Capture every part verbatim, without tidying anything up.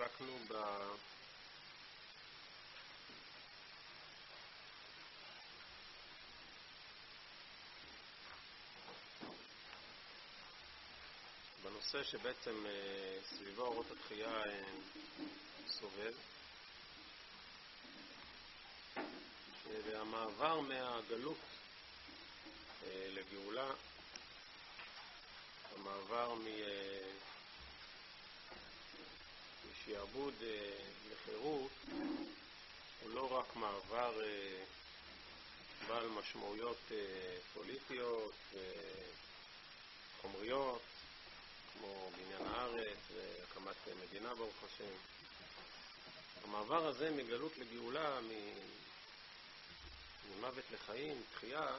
עסקנו ב... בנושא שבעצם סביבו אורות התחייה סובב, והמעבר מהגלות לגאולה, המעבר משעבוד לחירות, הוא לא רק מעבר בעל משמעויות פוליטיות וחומריות, כמו בניין הארץ והקמת מדינה ברוך השם. המעבר הזה מגלות לגאולה, ממוות לחיים, תחייה,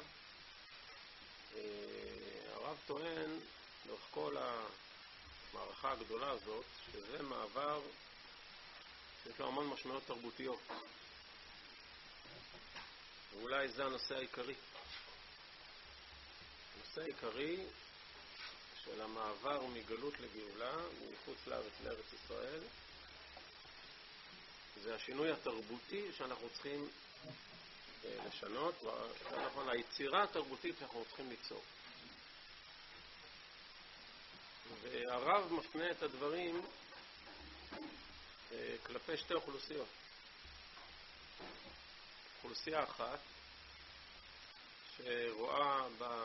הרב טוען לאורך כל המערכה הגדולה הזאת, שזה מעבר שיש לו המון משמעויות תרבותיות. ואולי זה הנושא העיקרי. הנושא העיקרי של המעבר מגלות לגאולה, מחוץ לארץ לארץ ישראל, זה השינוי התרבותי שאנחנו צריכים לשנות, נכון, היצירה התרבותית שאנחנו צריכים ליצור. והרב מפנה את הדברים כלפי שתי אוכלוסיות. אוכלוסייה אחת שרואה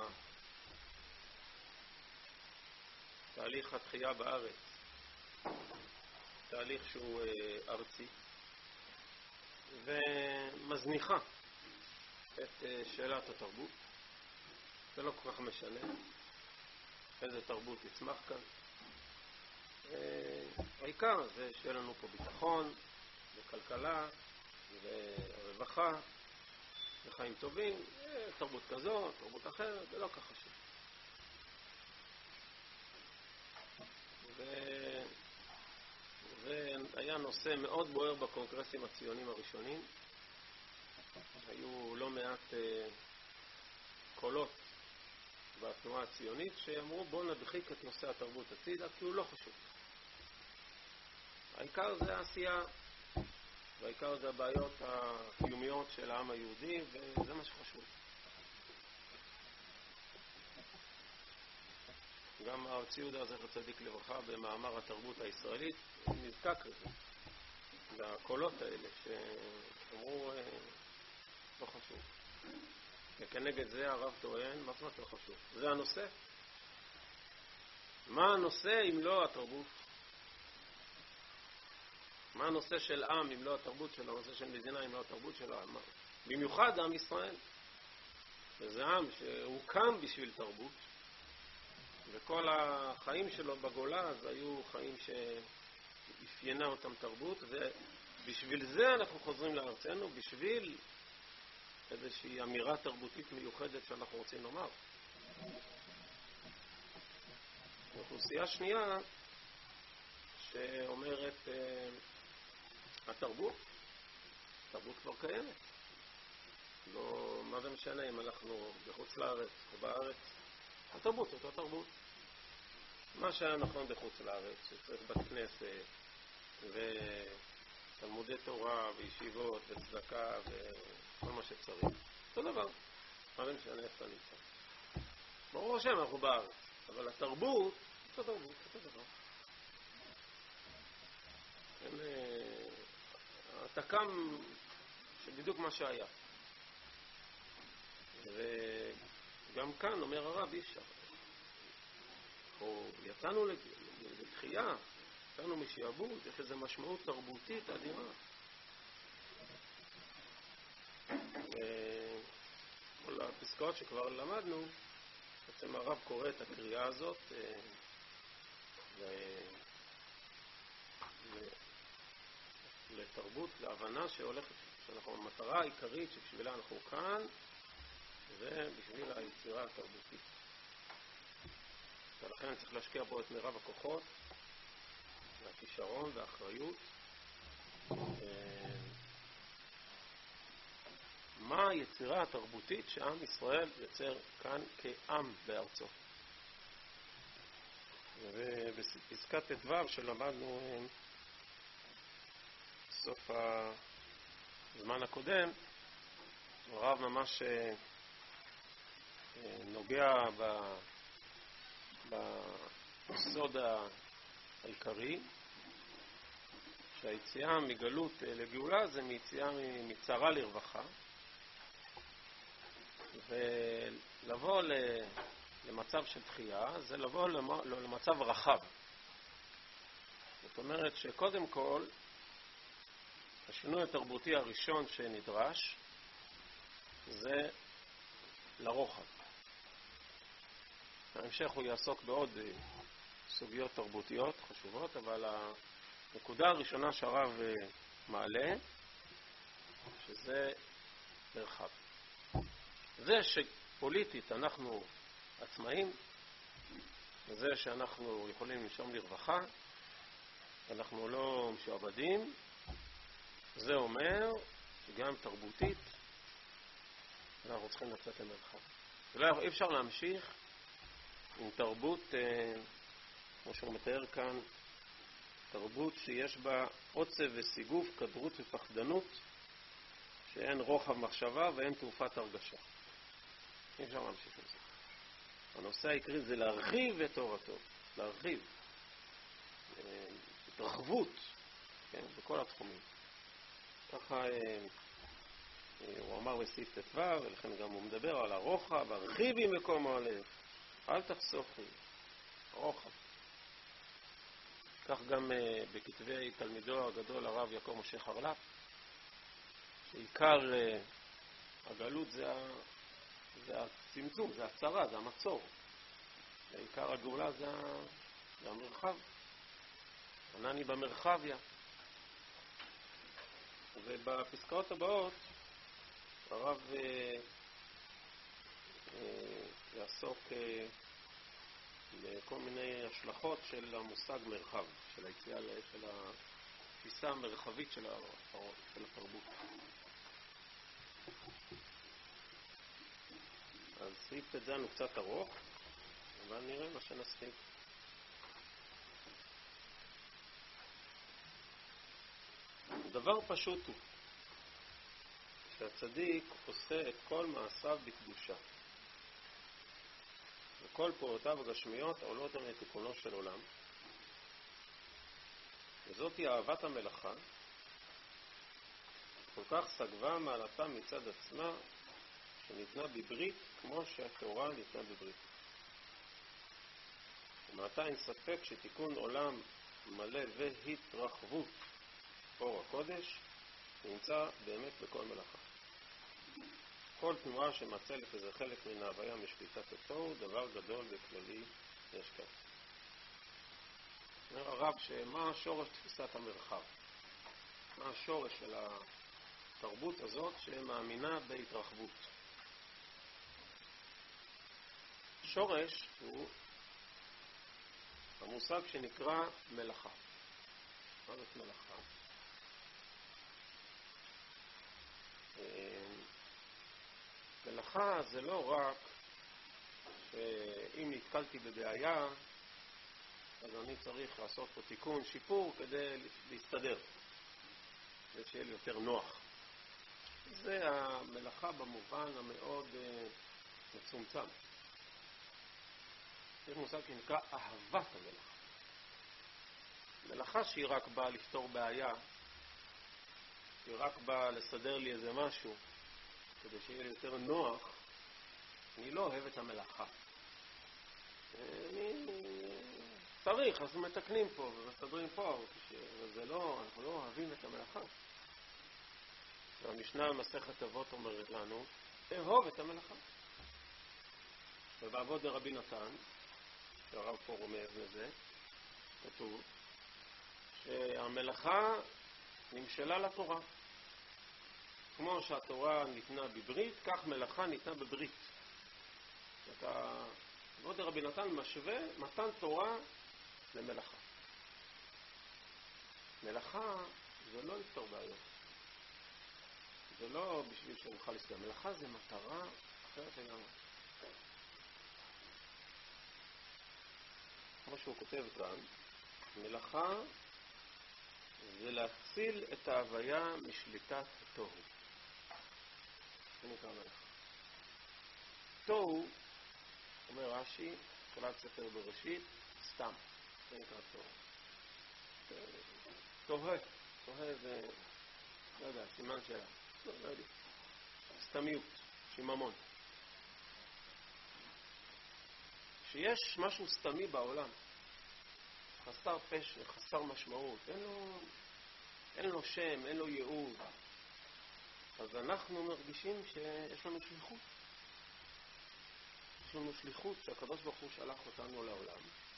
בתהליך התחייה בארץ תהליך שהוא ארצי, ומזניחה את שאלת התרבות. זה לא כל כך משנה איזה תרבות יצמח כאן. העיקר זה שיהיה לנו פה ביטחון וכלכלה ורווחה וחיים טובים. תרבות כזאת, תרבות אחרת, זה לא כך חשוב. והיה נושא מאוד בוער בקונגרסים הציונים הראשונים. היו לא מעט קולות בתנועה הציונית שאמרו בואו נדחיק את נושא התרבות הצידה כי הוא לא חשוב. העיקר זה העשייה, והעיקר זה הבעיות הקיומיות של העם היהודי, וזה מה שחשוב. גם הרב יהודה זכר צדיק לברכה במאמר התרבות הישראלית נזקק לזה, לקולות האלה שאמרו לא חשוב. וכנגד זה הרב טוען, מה זאת אומרת לא חשוב? זה הנושא. מה הנושא אם לא התרבות? מה הנושא של עם אם לא התרבות שלו? הנושא של מדינה אם לא התרבות שלו? במיוחד עם ישראל. וזה עם שהוקם בשביל תרבות, וכל החיים שלו בגולה אז היו חיים שאפיינה אותם תרבות, ובשביל זה אנחנו חוזרים לארצנו, בשביל איזושהי אמירה תרבותית מיוחדת שאנחנו רוצים לומר. אוכלוסייה שנייה שאומרת התרבות, התרבות כבר קיימת. לא, מה זה משנה אם אנחנו בחוץ לארץ או בארץ? התרבות, אותה תרבות. מה שהיה נכון בחוץ לארץ, שצריך בת כנסת ותלמודי תורה וישיבות וצדקה וכל מה שצריך. אותו דבר. מה זה משנה איפה נמצא? ברור השם, אנחנו בארץ. אבל התרבות, אותו תרבות, אותו דבר. אתה קם שבדיוק מה שהיה. וגם כאן אומר הרב אי אפשר. או יצאנו לתחייה, יצאנו משעבוד, יש איזו משמעות תרבותית אדירה. וכל הפסקאות שכבר למדנו, בעצם הרב קורא את הקריאה הזאת לתרבות, להבנה שהולכת, שאנחנו, המטרה העיקרית שבשבילה אנחנו כאן, זה בשביל היצירה התרבותית. ולכן צריך להשקיע בו את מירב הכוחות, והכישרון והאחריות. מה היצירה התרבותית שעם ישראל יוצר כאן כעם בארצו? ובפסקת ט"ו שלמדנו בסוף הזמן הקודם, הרב ממש נוגע ביסוד העיקרי, שהיציאה מגלות לגאולה זה מיציאה מצרה לרווחה, ולבוא למצב של תחייה זה לבוא למצב רחב. זאת אומרת שקודם כל השינוי התרבותי הראשון שנדרש זה לרוחב. בהמשך הוא יעסוק בעוד סוגיות תרבותיות חשובות, אבל הנקודה הראשונה שהרב מעלה שזה מרחב. זה שפוליטית אנחנו עצמאים, זה שאנחנו יכולים לנשום לרווחה, אנחנו לא משועבדים, זה אומר שגם תרבותית אנחנו צריכים לצאת למרחב. אי אפשר להמשיך עם תרבות, כמו שהוא מתאר כאן, תרבות שיש בה עוצב וסיגוף, כדרות ופחדנות, שאין רוחב מחשבה ואין תעופת הרגשה. אי אפשר להמשיך עם זה. הנושא העיקרי זה להרחיב את תורתו, להרחיב, התרחבות, כן, בכל התחומים. ככה הוא אמר בסעיף ט"ו, ולכן גם הוא מדבר על הרוחב, הרחיבי מקום הלב, אל תחסוכי, רוחב. כך גם בכתבי תלמידו הגדול הרב יעקב משה חרל"פ, שעיקר הגלות זה, זה הצמצום, זה הצרה, זה המצור. ועיקר הגאולה זה, זה המרחב. ענני במרחביה. ובפסקאות הבאות הרב אה, אה, יעסוק אה, בכל מיני השלכות של המושג מרחב, של היציאה, של התפיסה המרחבית של, של התרבות. אז סעיף את זה הוא קצת ארוך, אבל נראה מה שנספיק. דבר פשוט הוא שהצדיק עושה את כל מעשיו בקדושה, וכל פעולותיו הגשמיות עולות על תיקונו של עולם, וזאת היא אהבת המלאכה, כל כך סגבה מעלתה מצד עצמה, שניתנה בברית כמו שהתורה ניתנה בברית. ומעתה אין ספק שתיקון עולם מלא והתרחבות אור הקודש נמצא באמת בכל מלאכה. כל תנועה שמצלת איזה חלק מן ההוויה משליטת אותו הוא דבר גדול וכללי יש כאן. אומר הרב שמה השורש תפיסת המרחב? מה השורש של התרבות הזאת שמאמינה בהתרחבות? שורש הוא המושג שנקרא מלאכה. מה זאת מלאכה? מלאכה זה לא רק שאם נתקלתי בבעיה אז אני צריך לעשות פה תיקון, שיפור כדי להסתדר, כדי שיהיה לי יותר נוח. זה המלאכה במובן המאוד מצומצם. יש מושג שנקרא אהבת המלאכה. מלאכה שהיא רק באה לפתור בעיה, היא רק באה לסדר לי איזה משהו כדי שיהיה לי יותר נוח, אני לא אוהב את המלאכה. אני צריך, אז מתקנים פה ומסדרים פה, וזה לא, אנחנו לא אוהבים את המלאכה. והמשנה במסכת אבות אומרת לנו, אהוב את המלאכה. ובאבות דרבי נתן, שהרב פה רומז לזה, כתוב שהמלאכה נמשלה לתורה. כמו שהתורה ניתנה בברית, כך מלאכה ניתנה בברית. אבות דרבי נתן משווה מתן תורה למלאכה. מלאכה זה לא לפתור בעיות. זה לא בשביל שנוכל לסגר. מלאכה זה מטרה אחרת לגמרי. כמו שהוא כותב כאן, מלאכה זה להציל את ההוויה משליטת התוהו. זה נקרא מלאכה. תוהו, אומר רש"י, תחילת ספר בראשית, סתם. זה נקרא תוהו. תוהה. תוהה זה, לא יודע, סימן שלה. לא, לא יודע. סתמיות, שיממון. שיש משהו סתמי בעולם, חסר פשר, חסר משמעות, אין לו, אין לו שם, אין לו ייעוד. אז אנחנו מרגישים שיש לנו שליחות. יש לנו שליחות שהקדוש ברוך הוא שלח אותנו לעולם.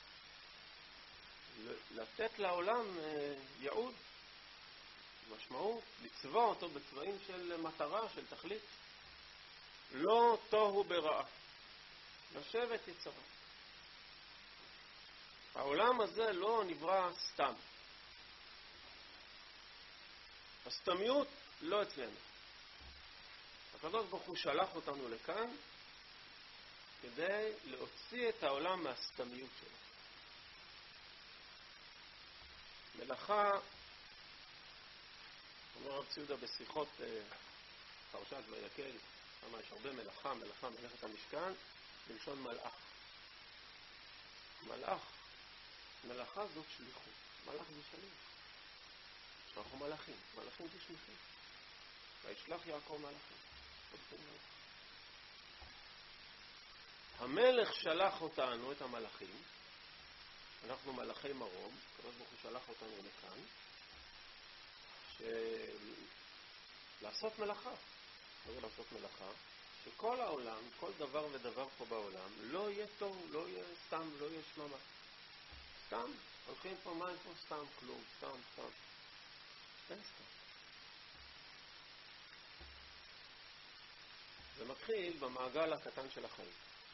לתת לעולם ייעוד, משמעות, לצבוע אותו בצבעים של מטרה, של תכלית. לא תוהו ברעה. לשבת יצרה. העולם הזה לא נברא סתם. הסתמיות לא אצלנו. הקדוש ברוך הוא שלח אותנו לכאן כדי להוציא את העולם מהסתמיות שלו. מלאכה, אומר רב ציודה בשיחות פרשת ויקל, כמה יש הרבה מלאכה, מלאכה מלאכת המשכן, בלשון מלאך. מלאך, מלאכה זאת שליחות. מלאך זה שליח. אנחנו מלאכים, מלאכים זה שליחים. וישלח יעקב מלאכים. המלך שלח אותנו, את המלאכים, אנחנו מלאכי מרום, הקדוש ברוך הוא שלח אותנו לכאן, לעשות מלאכה. מה זה לעשות מלאכה? שכל העולם, כל דבר ודבר פה בעולם, לא יהיה טוב, לא יהיה סתם, לא יהיה שממה. סתם, הולכים פה, מה פה? סתם, כלום, סתם, סתם. אין סתם. זה מתחיל במעגל הקטן של החיים.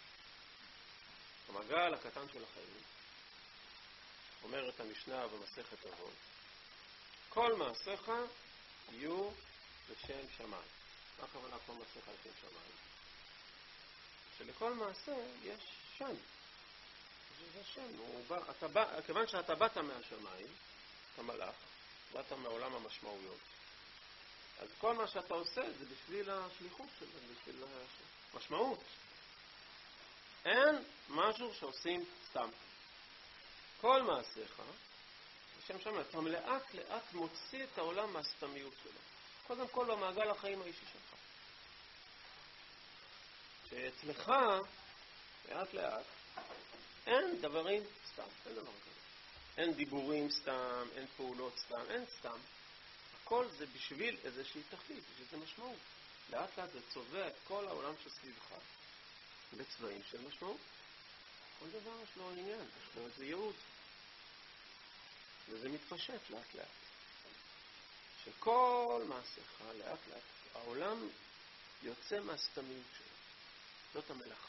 במעגל הקטן של החיים, אומרת המשנה במסכת אבות, כל מעשיך יהיו לשם שמיים. מה הכוונה כל מעשיך לשם שמיים? שלכל מעשה יש שם. זה שם. הוא בא, אתה בא, כיוון שאתה באת מהשמיים, אתה מלאך, באת מעולם המשמעויות. אז כל מה שאתה עושה זה בשביל השליחות שלו, בשביל המשמעות. אין משהו שעושים סתם. כל מעשיך, בשם שם, אתה לאט לאט מוציא את העולם מהסתמיות שלו. קודם כל במעגל החיים האישי שלך. שאצלך, לאט לאט, אין דברים סתם, אין דבר כזה. אין דיבורים סתם, אין פעולות סתם, אין סתם. הכל זה בשביל איזושהי תכלית, בשביל זה משמעות. לאט לאט זה צובע את כל העולם שסביבך בצבעים של משמעות. כל דבר יש לו עניין, יש לו איזה ייעוד. וזה מתפשט לאט לאט. שכל מעשיך לאט לאט, העולם יוצא מהסתמיות שלו. זאת המלאכה.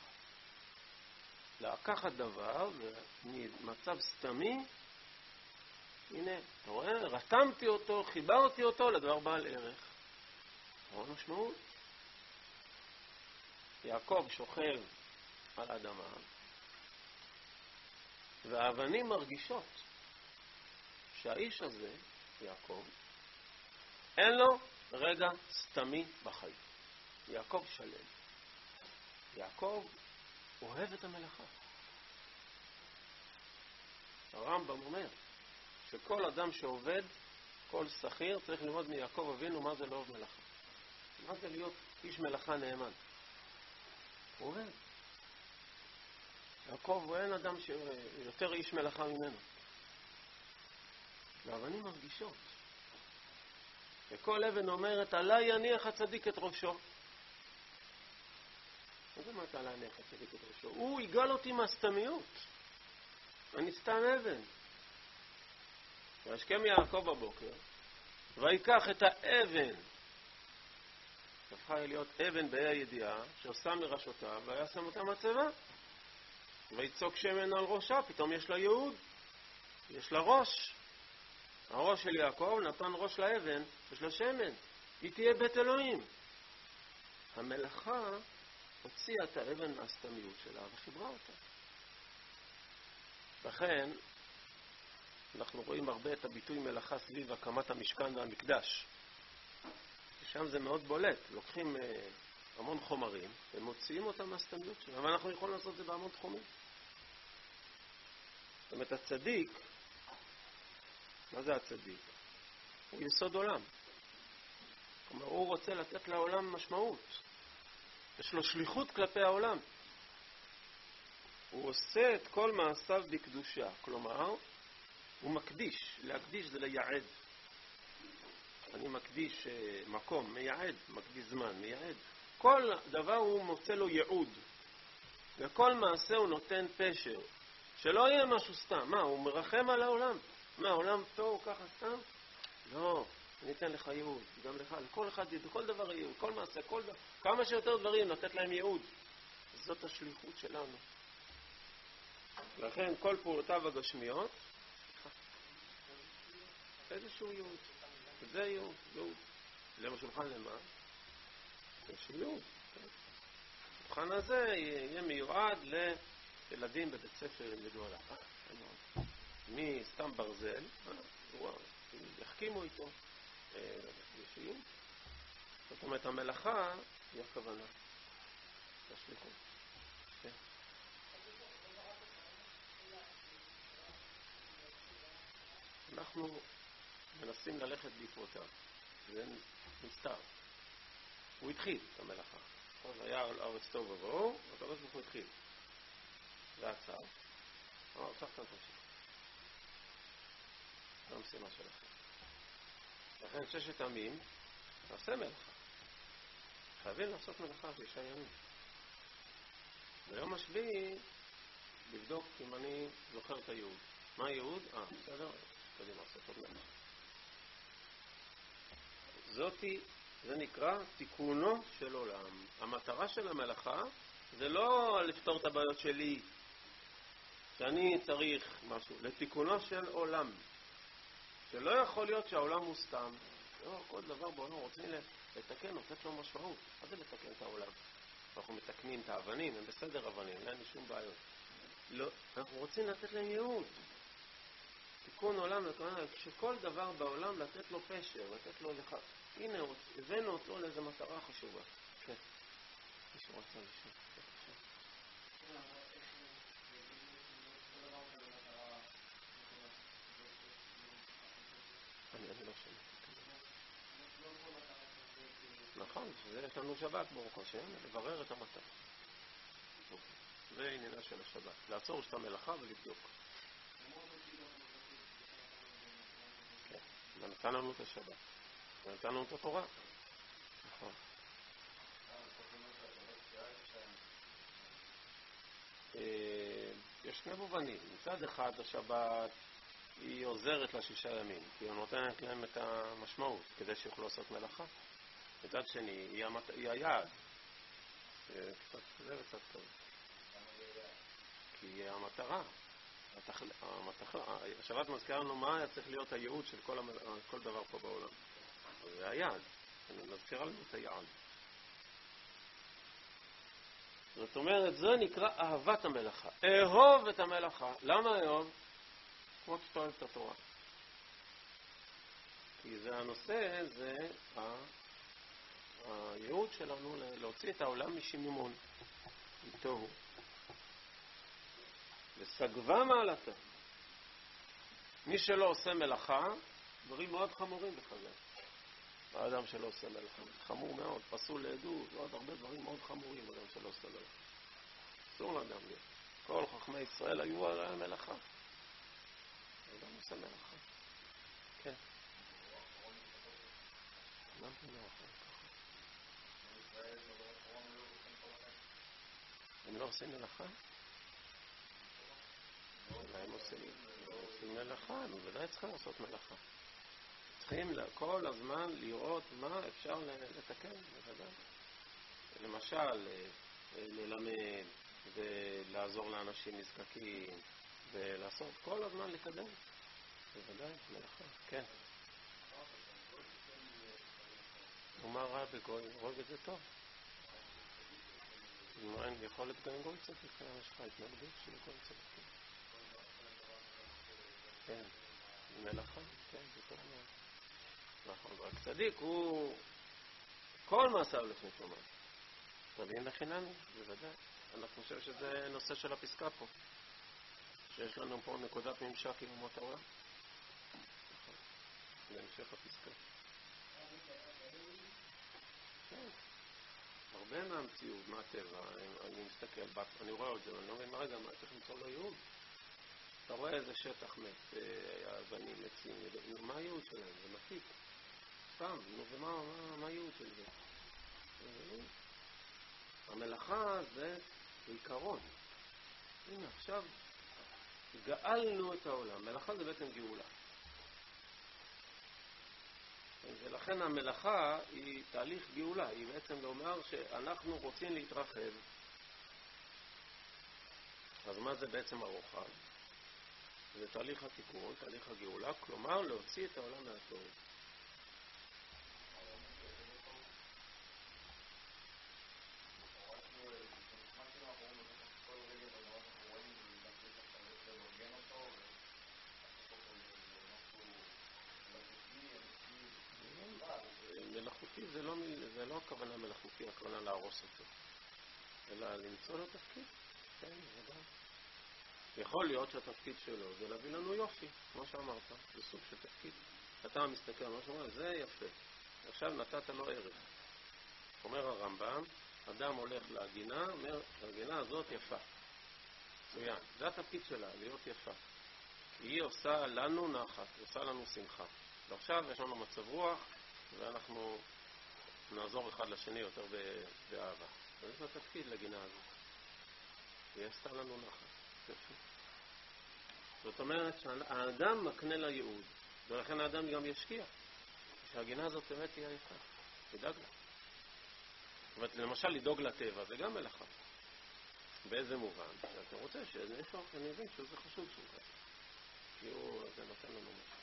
לקחת דבר ומצב סתמי, הנה, אתה רואה, רתמתי אותו, חיברתי אותו לדבר בעל ערך. רואה משמעות? יעקב שוכב על האדמה, והאבנים מרגישות שהאיש הזה, יעקב, אין לו רגע סתמי בחיים. יעקב שלם. יעקב אוהב את המלאכה. הרמב"ם אומר שכל אדם שעובד, כל שכיר, צריך ללמוד מיעקב אבינו מה זה לא אוהב מלאכה. מה זה להיות איש מלאכה נאמן. הוא אוהב. יעקב הוא אין אדם שיותר איש מלאכה ממנו. והאבנים מרגישות. וכל אבן אומרת, עלי יניח הצדיק את ראשו. מה זה מה אתה עלי יניח הצדיק את ראשו? הוא יגאל אותי מהסתמיות. אני סתם אבן. והשכם יעקב בבוקר, ויקח את האבן, הפכה להיות אבן באי הידיעה, שעושה מראשותיו, והיה שם אותה מצבה. ויצוק שמן על ראשה, פתאום יש לה ייעוד, יש לה ראש. הראש של יעקב נתן ראש לאבן, יש לה שמן, היא תהיה בית אלוהים. המלאכה הוציאה את האבן מהסתמיות שלה וחיברה אותה. לכן, אנחנו רואים הרבה את הביטוי מלאכה סביב הקמת המשכן והמקדש. שם זה מאוד בולט. לוקחים אה, המון חומרים ומוציאים אותם מהסתמיות שלהם. אבל אנחנו יכולים לעשות את זה בהמון תחומים. זאת אומרת, הצדיק, מה זה הצדיק? הוא יסוד עולם. כלומר, הוא רוצה לתת לעולם משמעות. יש לו שליחות כלפי העולם. הוא עושה את כל מעשיו בקדושה. כלומר, הוא מקדיש. להקדיש זה לייעד. אני מקדיש מקום, מייעד, מקדיש זמן, מייעד. כל דבר הוא מוצא לו ייעוד. וכל מעשה הוא נותן פשר. שלא יהיה משהו סתם. מה, הוא מרחם על העולם? מה, העולם טוב ככה סתם? לא, אני אתן לך ייעוד. גם לך, לכל אחד, כל דבר ייעוד, כל מעשה, כל דבר. כמה שיותר דברים, לתת להם ייעוד. זאת השליחות שלנו. לכן, כל פעולותיו הגשמיות, איזשהו ייעוד. זה ייעוד, ייעוד. למה שולחן למה? יש ייעוד. השולחן הזה יהיה מיועד לילדים בבית ספר עם ידוע לך. מי סתם ברזל, יחכימו איתו. יש ייעוד. זאת אומרת, המלאכה היא הכוונה. השליחות. כן. אנחנו מנסים ללכת בעקבותיו. זה נסתר. הוא התחיל את המלאכה. היה ארץ טוב ובאור, הקדוש ברוך הוא התחיל. זה הצער. אבל עכשיו כאן תמשיך. זה המשימה שלכם. לכן ששת עמים, נעשה מלאכה. חייבים לעשות מלאכה שישה ימים. ביום השביעי, לבדוק אם אני זוכר את הייעוד. מה הייעוד? אה, בסדר? קדימה, לעשות עוד מלאכה. זאתי, זה נקרא תיקונו של עולם. המטרה של המלאכה זה לא לפתור את הבעיות שלי, שאני צריך משהו, לתיקונו של עולם. שלא יכול להיות שהעולם הוא סתם. לא, כל דבר בעולם רוצים לתקן, לתת לו משמעות. מה זה לתקן את העולם? אנחנו מתקנים את האבנים, הם בסדר אבנים, אין לי שום בעיות. לא, אנחנו רוצים לתת להם ייעוד. תיקון עולם, שכל דבר בעולם לתת לו פשר, לתת לו לך. הנה, הבאנו אותו לאיזו מטרה חשובה. כן. מישהו רוצה לשאול. אני לא שומע. נכון, יש לנו שבת ברוך השם, לברר את המטרה. זה עניינה של השבת. לעצור את המלאכה ולבדוק. כן, ונתן לנו את השבת. ונתן לנו את התורה. נכון. יש שני מובנים. מצד אחד השבת היא עוזרת לשישה ימים, כי היא נותנת להם את המשמעות כדי שיוכלו לעשות מלאכה. מצד שני, היא, המת... היא היעד. קצת כזה וקצת כזה. כי היא המטרה. התח... המטח... השבת מזכירה לנו מה היה צריך להיות הייעוד של כל, המל... כל דבר פה בעולם. זה היעד. אני מזכירה לנו את היעד. זאת אומרת, זה נקרא אהבת המלאכה. אהוב את המלאכה. למה אהוב? כמו שאתה אוהב את התורה. כי זה הנושא, זה ה... הייעוד שלנו להוציא את העולם משיממון. איתו. וסגבה מעלתה. מי שלא עושה מלאכה, דברים מאוד חמורים בחז"ל. האדם שלא עושה מלאכה. חמור מאוד, פסול לעדות, ועוד הרבה דברים מאוד חמורים באדם שלא עושה מלאכה. אסור לאדם להיות. כל חכמי ישראל היו על המלאכה. האדם עושה מלאכה. כן. מה זה מלאכה? הם לא עושים מלאכה? אולי הם עושים מלאכה, הם בוודאי צריכים לעשות מלאכה. צריכים כל הזמן לראות מה אפשר לתקן, בוודאי. למשל, ללמד ולעזור לאנשים נזקקים ולעשות כל הזמן לקדם. בוודאי, מלאכה, כן. ומה רע בגוי? רואה זה טוב. אם אין יכולת גם גוי צדיק, יש לך התנגדות של גוי צדיק. כן. מלאכה, כן, זה טוב מאוד. נכון, רק צדיק הוא כל מעשיו לפני שמיים. תבין לחינני, בוודאי. אני חושב שזה נושא של הפסקה פה. שיש לנו פה נקודת ממשק עם אומות העולם. נכון, להמשך הפסקה. כן. הרבה מהמציאות, מה הטבע, אני מסתכל, אני רואה את זה, אני לא מבין, רגע, מה צריך למצוא לו ייעוד? אתה רואה איזה שטח מת, אבנים, עצים, ידעים, מה הייעוד שלהם? זה מפיק. סתם, נו, ומה, מה, מה הייעוד של זה? המלאכה זה עיקרון. הנה, עכשיו גאלנו את העולם. מלאכה זה בעצם גאולה. ולכן המלאכה היא תהליך גאולה. היא בעצם לומר שאנחנו רוצים להתרחב. אז מה זה בעצם הרוחב? זה תהליך התיקון, תהליך הגאולה, כלומר להוציא את העולם מהתוהו. מלאכותי זה לא, זה לא הכוונה מלאכותי, הכוונה להרוס אותו, אלא למצוא לו תפקיד. כן, ודאי. יכול להיות שהתפקיד שלו זה להביא לנו יופי, כמו שאמרת, זה סוג של תפקיד. אתה מסתכל על מה שאומר, זה יפה. עכשיו נתת לו ערך. אומר הרמב"ם, אדם הולך להגינה, אומר, הגינה הזאת יפה. מצוין. זה התפקיד שלה, להיות יפה. היא עושה לנו נחת, היא עושה לנו שמחה. ועכשיו יש לנו מצב רוח, ואנחנו נעזור אחד לשני יותר באהבה. זה התפקיד לגינה הזאת. היא עשתה לנו נחת. יפה. זאת אומרת שהאדם מקנה לה ייעוד, ולכן האדם גם ישקיע. שהגינה הזאת באמת תהיה יפה. תדאג לה. זאת אומרת, למשל, לדאוג לטבע, זה גם מלאכה. באיזה מובן? שאתה רוצה שזה איפה, אני מבין שזה חשוב שהוא כזה. כי הוא, זה נותן לנו משהו.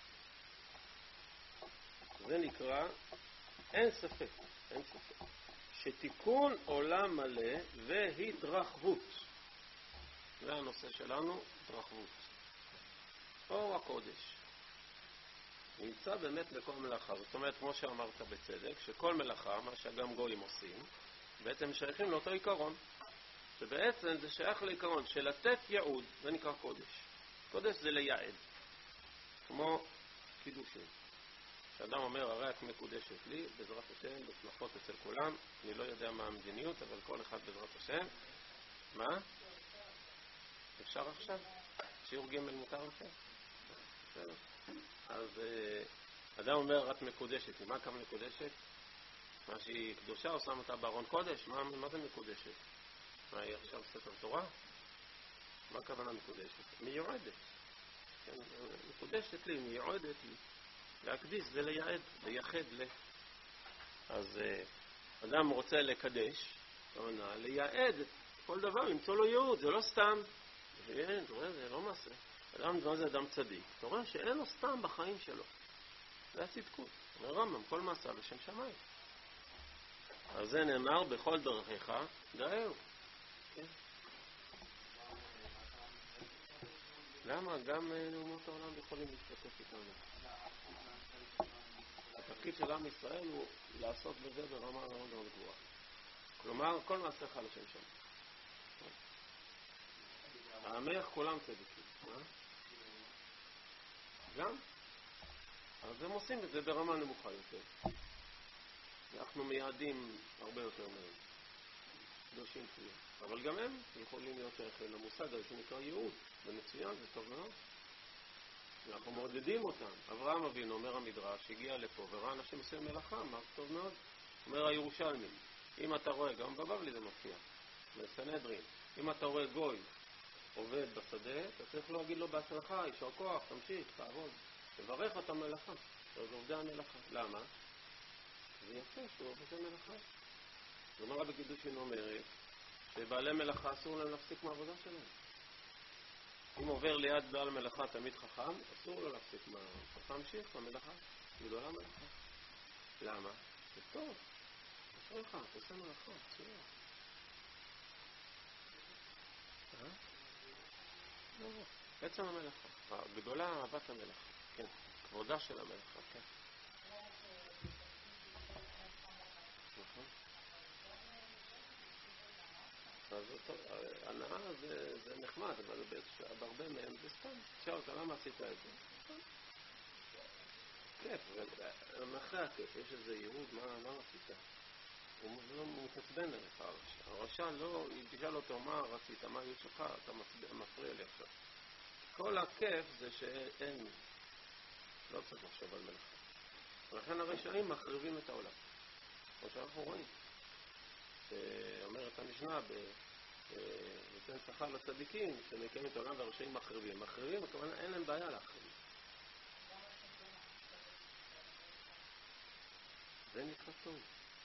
זה נקרא, אין ספק, אין ספק, שתיקון עולם מלא והתרחבות. זה הנושא שלנו, התרחבות. אור הקודש. נמצא באמת בכל מלאכה. זאת אומרת, כמו שאמרת בצדק, שכל מלאכה, מה שגם גויים עושים, בעצם שייכים לאותו עיקרון. שבעצם זה שייך לעיקרון של לתת ייעוד, זה נקרא קודש. קודש זה לייעד. כמו קידושים. שאדם אומר, הרי את מקודשת לי, בעזרת השם, בשמחות אצל כולם. אני לא יודע מה המדיניות, אבל כל אחד בעזרת השם. מה? אפשר עכשיו? שיעור ג' מותר לכם? בסדר. אז אדם אומר, את מקודשת. מה כמה מקודשת? מה שהיא קדושה, או שם אותה בארון קודש? מה, מה זה מקודשת? מה, היא עכשיו ספר תורה? מה הכוונה מקודשת? מיועדת. כן, מקודשת לי, מיועדת לי. להקדיש זה לייעד, לייחד ל. אז אדם רוצה לקדש, כוונה, לייעד כל דבר, למצוא לו ייעוד, זה לא סתם. אין, אתה רואה, זה לא מעשה. אדם זה אדם צדיק. אתה רואה שאין לו סתם בחיים שלו. זה הצדקות. אומר רמב"ם, כל מעשה לשם שמיים. אז זה נאמר, בכל דרכיך, דאהו. כן. למה? גם אומות העולם יכולים להתפתח איתנו. התפקיד של עם ישראל הוא לעשות בזה ברמה מאוד מאוד גבוהה. כלומר, כל מעשיך לשם שמיים. העמך כולם צדיקים. גם? אז הם עושים את זה ברמה נמוכה יותר. אנחנו מייעדים הרבה יותר מהם. קדושים תהיה. אבל גם הם יכולים להיות שייכים למושג הזה שנקרא ייעוד. זה מצוין, זה טוב מאוד. אנחנו מעודדים אותם. אברהם אבינו, אומר המדרש, הגיע לפה וראה אנשים עושים מלאכה, מה טוב מאוד. אומר הירושלמים, אם אתה רואה, גם בבבלי זה מופיע, בסנהדרין, אם אתה רואה גוי עובד בשדה, אתה צריך להגיד לו בהצלחה, יישר כוח, תמשיך, תעבוד. תברך את המלאכה. זה עובדי המלאכה. למה? זה יפה שהוא עובדי מלאכה. זאת אומרת בקידושין אומרת שבעלי מלאכה אסור להם להפסיק מהעבודה שלהם. אם עובר ליד בעל מלאכה תמיד חכם, אסור לו להפסיק מהעבודה. צריך להמשיך במלאכה. גדולה מלאכה. למה? זה טוב. אסור לך, אתה עושה מלאכה. אסור לך. אה? לא, בעצם המלאכה. הגדולה אהבת המלאכה. כן. כבודה של המלאכה, כן. נכון. אז הנאה זה, זה נחמד, אבל בהרבה מהם זה סתם. תשאל אותה, למה עשית את זה? סתם. כיף, אבל אחרי הכיף יש איזה ייעוד, מה, מה רצית? הוא לא מתעצבן עליך, הרשע. הרשע לא, אם תשאל אותו מה רצית, מה הייעוד שלך, אתה מפריע לי עכשיו. כל הכיף זה שאין, לא צריך לחשוב על מלאכה. ולכן הרשעים מחריבים את העולם. כמו שאנחנו רואים. שאומרת המשנה, ותן שכר לצדיקים, שמקיים את העולם והרשעים מחריבים. מחריבים, הכוונה, אין להם בעיה להחריב. זה נקרא טוב.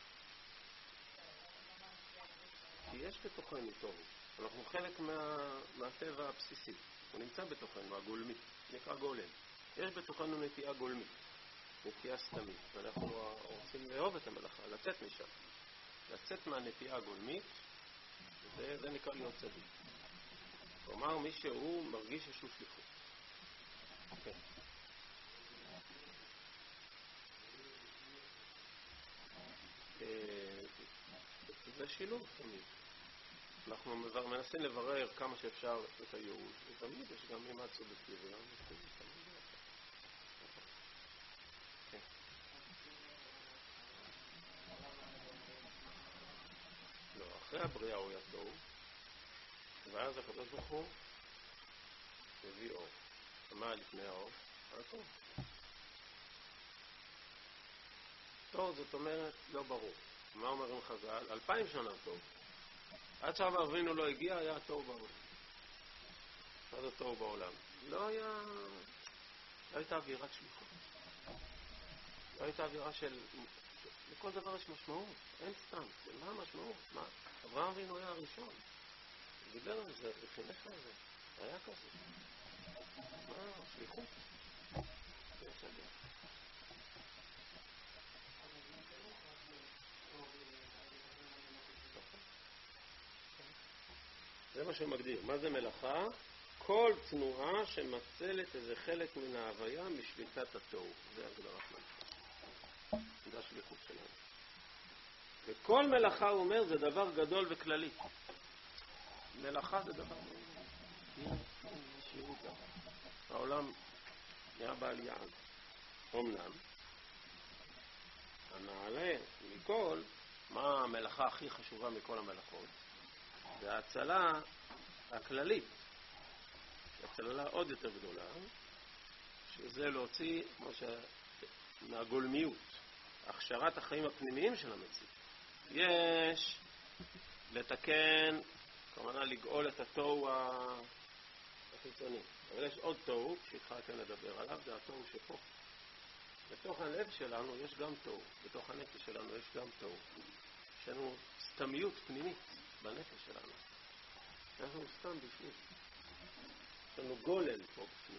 כי יש בתוכנו טוב. אנחנו חלק מה, מהטבע הבסיסי. הוא נמצא בתוכנו, הגולמי. נקרא גולם. יש בתוכנו נטייה גולמית. נטייה סתמית. ואנחנו רוצים לאהוב את המלאכה, לצאת משם. לצאת מהנטייה הגולמית, זה, זה נקרא להיות צדיק. כלומר, מי שהוא מרגיש איזשהו שליחות. כן. זה שילוב תמיד. אנחנו מנסים לברר כמה שאפשר את הייעוד, ותמיד יש גם מימד סובייקטיבי. כן. לא, אחרי הבריאה הוא היה טוב, ואז הקדוש ברוך הוא הביא אור. מה לפני האור? היה טוב. טוב, זאת אומרת, לא ברור. מה אומרים חז"ל? אלפיים שנה טוב. עד שאברהם אבינו לא הגיע, היה טוב בעולם. מה זה טוב בעולם? לא היה... לא הייתה אווירת שליחות. לא הייתה אווירה של... לכל דבר יש משמעות. אין סתם. מה המשמעות? מה? אברהם אבינו היה הראשון. דיבר על זה, וחינך על זה. היה כזה. מה? שליחות. זה בסדר. זה מה שמגדיר. מה זה מלאכה? כל תנועה שמצלת איזה חלק מן ההוויה משליטת התוהו. זה הגדרת מלאכה. זה השליחות שלנו. וכל מלאכה, הוא אומר, זה דבר גדול וכללי. מלאכה זה דבר גדול. יש ייעוד לה. העולם נהיה בעל יעד. אומנם, הנעלה מכל, מה המלאכה הכי חשובה מכל המלאכות? זה ההצלה הכללית. הצלה עוד יותר גדולה, שזה להוציא כמו ש... מהגולמיות, הכשרת החיים הפנימיים של המציאות. יש לתקן, כמובן לגאול את התוהו החיצוני. אבל יש עוד תוהו, שאיתך כאן לדבר עליו, זה התוהו שפה. בתוך הלב שלנו יש גם תוהו, בתוך הנפש שלנו יש גם תוהו. יש לנו סתמיות פנימית בנפש שלנו. אנחנו סתם בפנים. יש לנו גולל פה בפנים.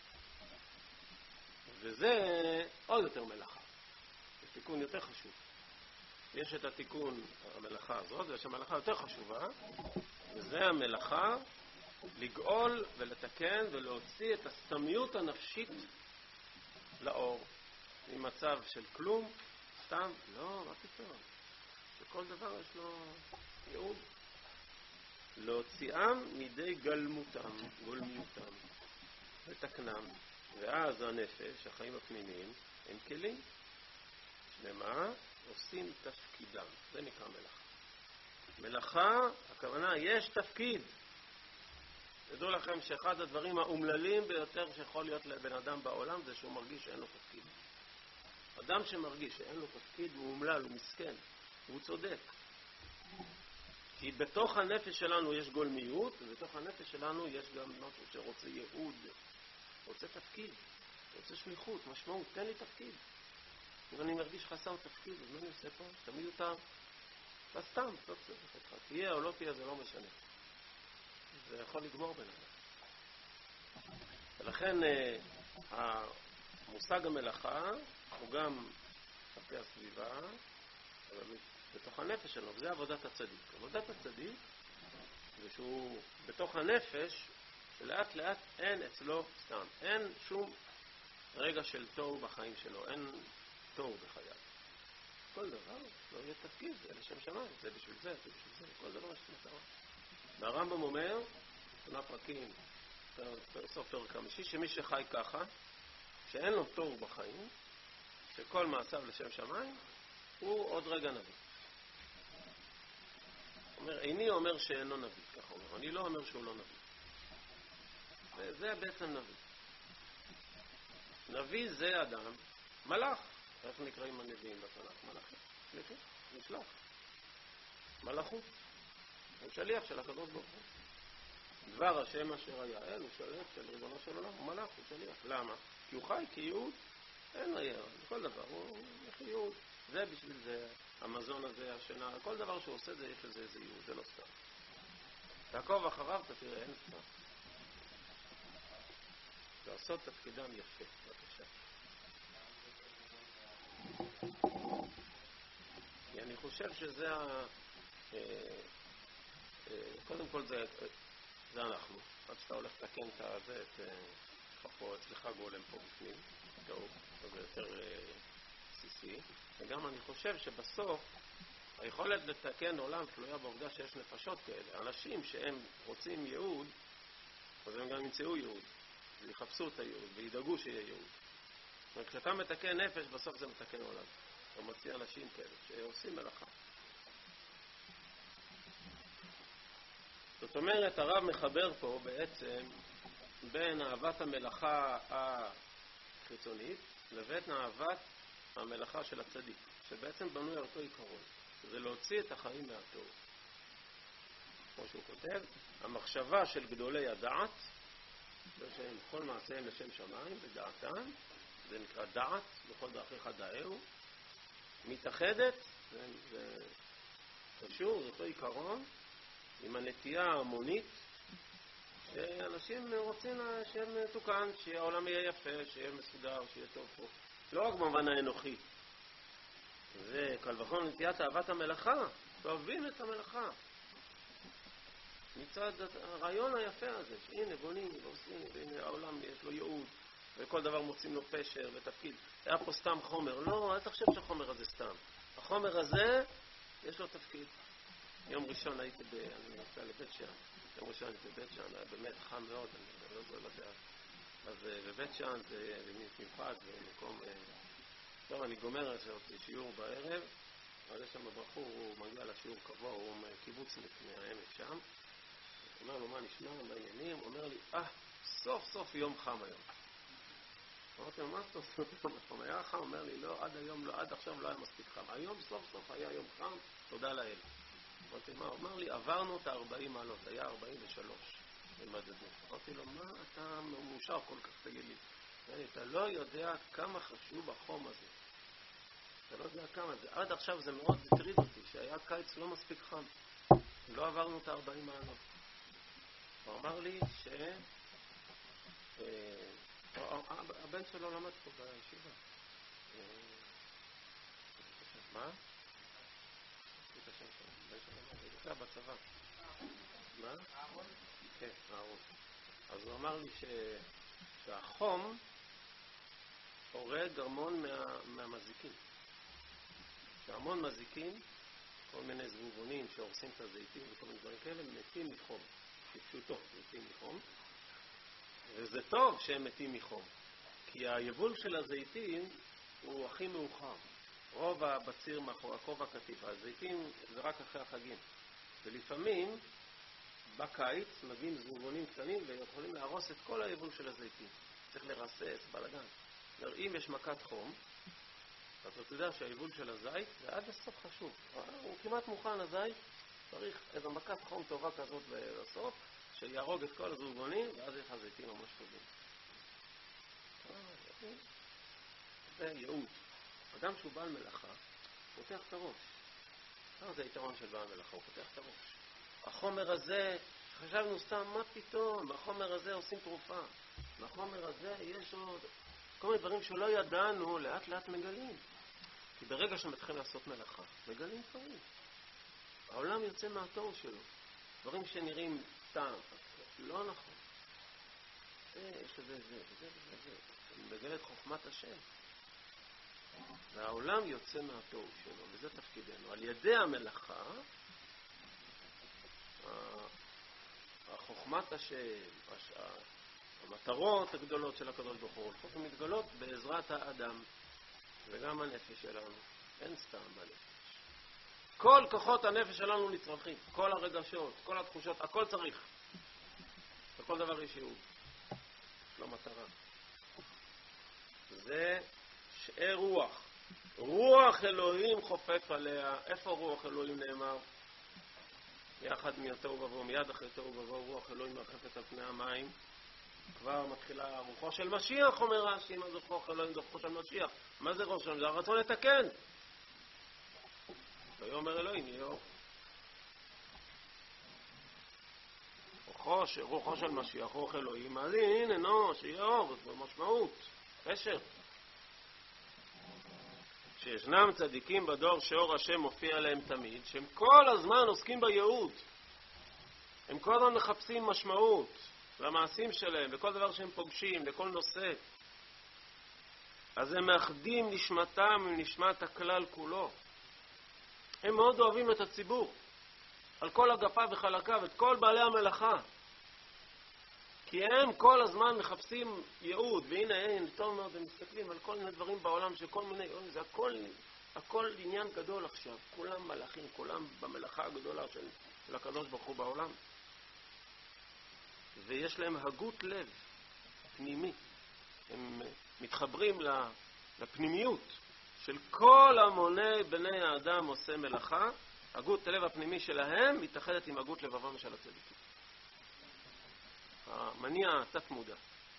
וזה עוד יותר מלאכה. זה תיקון יותר חשוב. יש את התיקון, המלאכה הזאת, ויש המלאכה יותר חשובה, וזה המלאכה לגאול ולתקן ולהוציא את הסתמיות הנפשית לאור. ממצב של כלום, סתם, לא, מה פתאום? שכל דבר יש לו ייעוד. להוציאם מידי גלמותם, גולמיותם, ותקנם. ואז הנפש, החיים הפנימיים, הם כלים. למה? עושים תפקידם. זה נקרא מלאכה. מלאכה, הכוונה, יש תפקיד. תדעו לכם שאחד הדברים האומללים ביותר שיכול להיות לבן אדם בעולם זה שהוא מרגיש שאין לו תפקיד. אדם שמרגיש שאין לו תפקיד הוא אומלל, הוא מסכן, הוא צודק. כי בתוך הנפש שלנו יש גולמיות, ובתוך הנפש שלנו יש גם משהו שרוצה ייעוד, רוצה תפקיד, רוצה שליחות, משמעות, תן לי תפקיד. אם אני מרגיש חסר תפקיד, אז מה אני עושה פה? תמיד יותר, לא סתם, לא צריך אותך. תהיה או לא תהיה, זה לא משנה. זה יכול לגמור בינינו. ולכן המושג המלאכה הוא גם כלפי הסביבה, אבל בתוך הנפש שלו, וזה עבודת הצדיק. עבודת הצדיק זה שהוא בתוך הנפש, שלאט לאט אין אצלו סתם, אין שום רגע של תוהו בחיים שלו, אין תוהו בחייו. כל דבר, לא יהיה תפקיד, זה לשם שמיים, זה בשביל זה, זה בשביל זה, כל דבר שאתה מטרה. והרמב"ם אומר, שנה פרקים, סוף פרק חמישי, שמי שחי ככה, שאין לו תוהו בחיים, שכל מעשיו לשם שמיים, הוא עוד רגע נביא. אומר, איני אומר שאינו נביא, ככה אומר, אני לא אומר שהוא לא נביא. וזה בעצם נביא. נביא זה אדם, מלאך. איך נקראים הנביאים בתנ"ך? מלאכים. שליחים, נשלח. מלאכות. הוא שליח של הקדוש ברוך הוא. דבר השם אשר היה אל, הוא שליח של ריבונו של עולם, הוא מלאך, הוא שליח. למה? כי הוא חי כיהוד, אין היה, כל דבר, הוא יהוד. זה בשביל זה, המזון הזה, השינה, כל דבר שהוא עושה זה, יש לזה איזה ייעוד, זה לא סתם. תעקוב אחריו, אתה תראה, אין סתם. לעשות תפקידם יפה, בבקשה. אני חושב שזה ה... קודם כל זה, זה אנחנו. עד שאתה הולך לתקן את הזה, את פה, אצלך גולם פה בפנים, טוב, זה יותר בסיסי. וגם אני חושב שבסוף היכולת לתקן עולם תלויה בעובדה שיש נפשות כאלה. אנשים שהם רוצים ייעוד, אז הם גם ימצאו ייעוד, ויחפשו את הייעוד, וידאגו שיהיה ייעוד. וכשאתה מתקן נפש, בסוף זה מתקן עולם. אתה מציע אנשים כאלה שעושים מלאכה. זאת אומרת, הרב מחבר פה בעצם בין אהבת המלאכה החיצונית לבין אהבת המלאכה של הצדיק, שבעצם בנוי על אותו עיקרון. זה להוציא את החיים מהתוהו. כמו שהוא כותב, המחשבה של גדולי הדעת, שהם כל מעשיהם לשם שמיים, בדעתם, זה נקרא דעת, בכל דרכיך דאהו, מתאחדת, זה, זה קשור, זה אותו עיקרון, עם הנטייה ההמונית, שאנשים רוצים שיהיה מתוקן, שהעולם יהיה יפה, שיהיה מסודר, שיהיה טוב פה. לא רק במובן האנוכי. זה קל וחומר נטיית אהבת המלאכה, אוהבים את המלאכה. מצד הרעיון היפה הזה, שהנה בונים ועושים, והנה העולם יש לו ייעוד, וכל דבר מוצאים לו פשר ותפקיד. היה פה סתם חומר. לא, אל תחשב שהחומר הזה סתם. החומר הזה, יש לו תפקיד. יום ראשון הייתי ב... אני נוסע לבית שען. יום ראשון הייתי בבית שען, היה באמת חם מאוד, אני לא יודע לדעת. אז בבית שען זה מיוחד, זה מקום... טוב, אני גומר שעושה שיעור בערב, אז יש שם בחור, הוא מגיע לשיעור קבוע, הוא קיבוצניק מהעמק שם. אומר לו, מה נשמע, מה העניינים? הוא אומר לי, אה, סוף סוף יום חם היום. אמרתי לו, מה סוף סוף יום חם? היה חם? אומר לי, לא, עד היום, לא, עד עכשיו לא היה מספיק חם. היום סוף סוף היה יום חם, תודה לאל. אמרתי, מה? הוא אומר לי, עברנו את ה-ארבעים מעלות, היה ארבעים ושלוש במדדים. אמרתי לו, מה אתה מאושר כל כך, תגיד לי? אתה לא יודע כמה חשוב החום הזה. אתה לא יודע כמה זה. עד עכשיו זה מאוד הטריד אותי, שהיה קיץ לא מספיק חם. לא עברנו את ה-ארבעים מעלות. הוא אמר לי ש... הבן שלו למד פה בישיבה. מה? הבן שלו למד, זה נקרא בצבא. מה? אהרון? כן, אהרון. אז הוא אמר לי שהחום הורג המון מהמזיקים. שהמון מזיקים, כל מיני זבובונים שהורסים את הזיתים וכל מיני דברים כאלה, מתים מחום. כפשוטו, מתים מחום. וזה טוב שהם מתים מחום. כי היבול של הזיתים הוא הכי מאוחר. רוב הבציר מאחורי הכובע הקטיף. הזיתים זה רק אחרי החגים. ולפעמים בקיץ מגיעים זבובונים קטנים ויכולים להרוס את כל היבול של הזיתים. צריך לרסס, בלגן. אם יש מכת חום, אז אתה יודע שהיבול של הזית זה עד הסוף חשוב. הוא כמעט מוכן הזית, צריך איזו מכת חום טובה כזאת בסוף, שיהרוג את כל הזבובונים, ואז יש הזיתים ממש טובים. זה ייעוד. אדם שהוא בעל מלאכה, פותח את הראש. זה היתרון של בעל מלאכה, הוא פותח את הראש. החומר הזה, חשבנו סתם, מה פתאום? בחומר הזה עושים תרופה. בחומר הזה יש עוד כל מיני דברים שלא ידענו, לאט לאט מגלים. כי ברגע שמתחילים לעשות מלאכה, מגלים דברים. העולם יוצא מהתור שלו. דברים שנראים סתם, לא נכון. יש לזה זה, וזה וזה זה. הוא מגלה את חוכמת השם. והעולם יוצא מהתוהו שלו, וזה תפקידנו. על ידי המלאכה, החוכמת השם, המטרות הגדולות של הקדוש ברוך הוא, הולכות ומתגלות בעזרת האדם, וגם הנפש שלנו. אין סתם בנפש. כל כוחות הנפש שלנו נצרכים, כל הרגשות, כל התחושות, הכל צריך. בכל דבר יש ייעוד. לא מטרה. זה שאר רוח. רוח אלוהים חופף עליה. איפה רוח אלוהים נאמר? יחד מיתו ובבוא, מיד אחרי תו ובבוא, רוח אלוהים מרחפת על פני המים. כבר מתחילה רוחו של משיח, אומר רש"י. מה זה רוח אלוהים? זה רוחו של משיח. מה זה רוח של? זה הרצון לתקן. ויאמר אלוהים יהיה אור. רוחו, רוחו של משיח, רוח אלוהים, אז הנה, נו, שיהיה אור, זה משמעות, פשר. שישנם צדיקים בדור שאור השם מופיע עליהם תמיד, שהם כל הזמן עוסקים בייעוד. הם כל הזמן מחפשים משמעות למעשים שלהם, לכל דבר שהם פוגשים, לכל נושא. אז הם מאחדים נשמתם עם נשמת הכלל כולו. הם מאוד אוהבים את הציבור, על כל אגפיו וחלקיו, את כל בעלי המלאכה. כי הם כל הזמן מחפשים ייעוד, והנה אין, טוב מאוד, הם מסתכלים על כל מיני דברים בעולם, שכל מיני, זה הכל, הכל עניין גדול עכשיו. כולם מלאכים, כולם במלאכה הגדולה של, של הקדוש ברוך הוא בעולם. ויש להם הגות לב פנימי. הם מתחברים לפנימיות של כל המוני בני האדם עושה מלאכה. הגות הלב הפנימי שלהם מתאחדת עם הגות לבבם של הצדיקים. המניע התת מודע.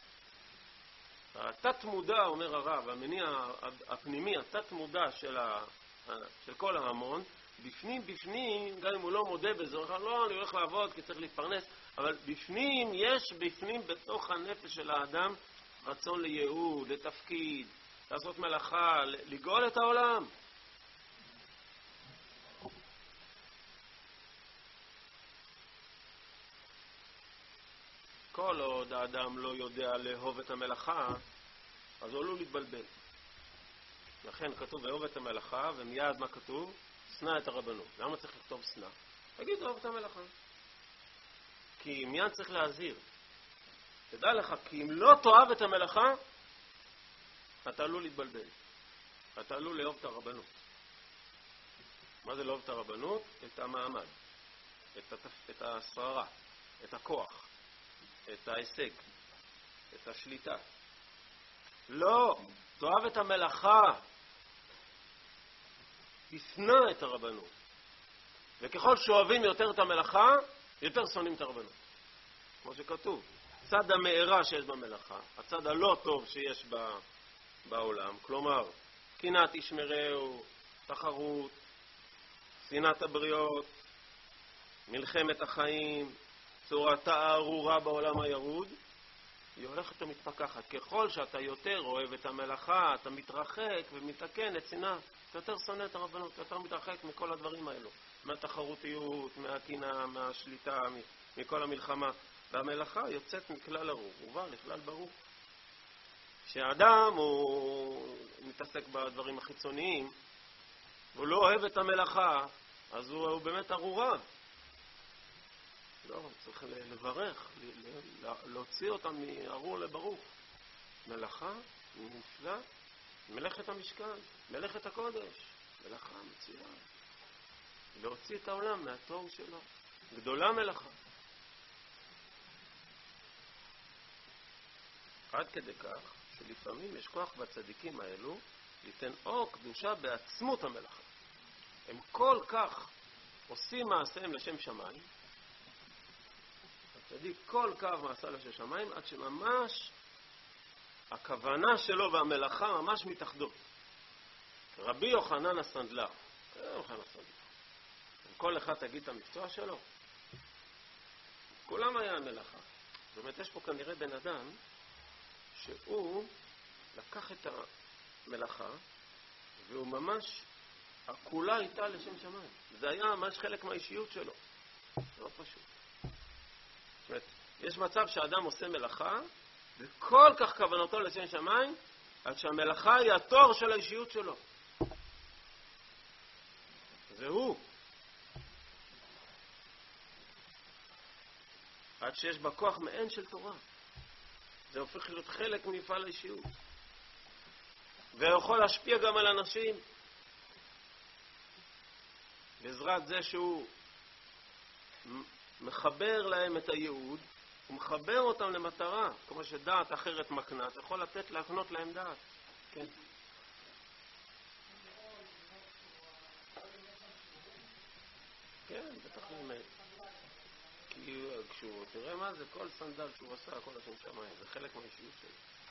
התת מודע, אומר הרב, המניע הפנימי, התת מודע של, ה, של כל ההמון, בפנים, בפנים, גם אם הוא לא מודה בזה, הוא אומר, לא, אני הולך לעבוד כי צריך להתפרנס, אבל בפנים, יש בפנים בתוך הנפש של האדם רצון לייעוד, לתפקיד, לעשות מלאכה, לגאול את העולם. כל עוד האדם לא יודע לאהוב את המלאכה, אז הוא עלול להתבלבל. לכן כתוב לאהוב את המלאכה, ומיד מה כתוב? שנא את הרבנות. למה צריך לכתוב שנא? תגיד אהוב את המלאכה. כי מיד צריך להזהיר. תדע לך, כי אם לא תאהב את המלאכה, אתה עלול להתבלבל. אתה עלול לאהוב את הרבנות. מה זה לאהוב את הרבנות? את המעמד, את, התפ... את השררה, את הכוח, את ההישג, את השליטה. לא, תאהב את המלאכה. תשנא את הרבנות. וככל שאוהבים יותר את המלאכה, יותר שונאים את הרבנות. כמו שכתוב, צד המארה שיש במלאכה, הצד הלא טוב שיש בה, בעולם, כלומר, קנאת איש מרעהו, תחרות, שנאת הבריות, מלחמת החיים, צורתה הארורה בעולם הירוד, היא הולכת ומתפקחת. ככל שאתה יותר אוהב את המלאכה, אתה מתרחק ומתקן את שנאה, אתה יותר שונא את הרבנות, אתה יותר מתרחק מכל הדברים האלו, מהתחרותיות, מהקנאה, מהשליטה, מכל המלחמה. והמלאכה יוצאת מכלל הרוח, הוא בא לכלל ברוך. כשאדם הוא מתעסק בדברים החיצוניים, והוא לא אוהב את המלאכה, אז הוא, הוא באמת ארורה. לא, צריך לברך, להוציא אותם מארור לברוך. מלאכה נפלא, מלאכת המשכן, מלאכת הקודש, מלאכה מצויה. להוציא את העולם מהתור שלו. גדולה מלאכה. עד כדי כך שלפעמים יש כוח בצדיקים האלו ליתן אור קדושה בעצמות המלאכה. הם כל כך עושים מעשיהם לשם שמיים, הצדיק כל כך מעשה לשם שמיים, עד שממש הכוונה שלו והמלאכה ממש מתאחדות. רבי יוחנן הסנדלר, יוחנן הסנדלר, כל אחד תגיד את המקצוע שלו, כולם היה המלאכה. זאת אומרת, יש פה כנראה בן אדם שהוא לקח את המלאכה והוא ממש, הכולה הייתה לשם שמיים. זה היה ממש חלק מהאישיות שלו. זה לא פשוט. זאת אומרת, יש מצב שאדם עושה מלאכה וכל כך כוונתו לשם שמיים, עד שהמלאכה היא התואר של האישיות שלו. זה הוא. עד שיש בה כוח מעין של תורה. זה הופך להיות חלק ממפעל האישיות. ויכול להשפיע גם על אנשים. בעזרת זה שהוא מחבר להם את הייעוד, הוא מחבר אותם למטרה, כמו שדעת אחרת מקנה, אתה יכול לתת להקנות להם דעת. כן. כן, בטח באמת. כי כשהוא, תראה מה זה, כל סנדל שהוא עשה, כל השם שמיים, זה חלק מהאישיות שלו.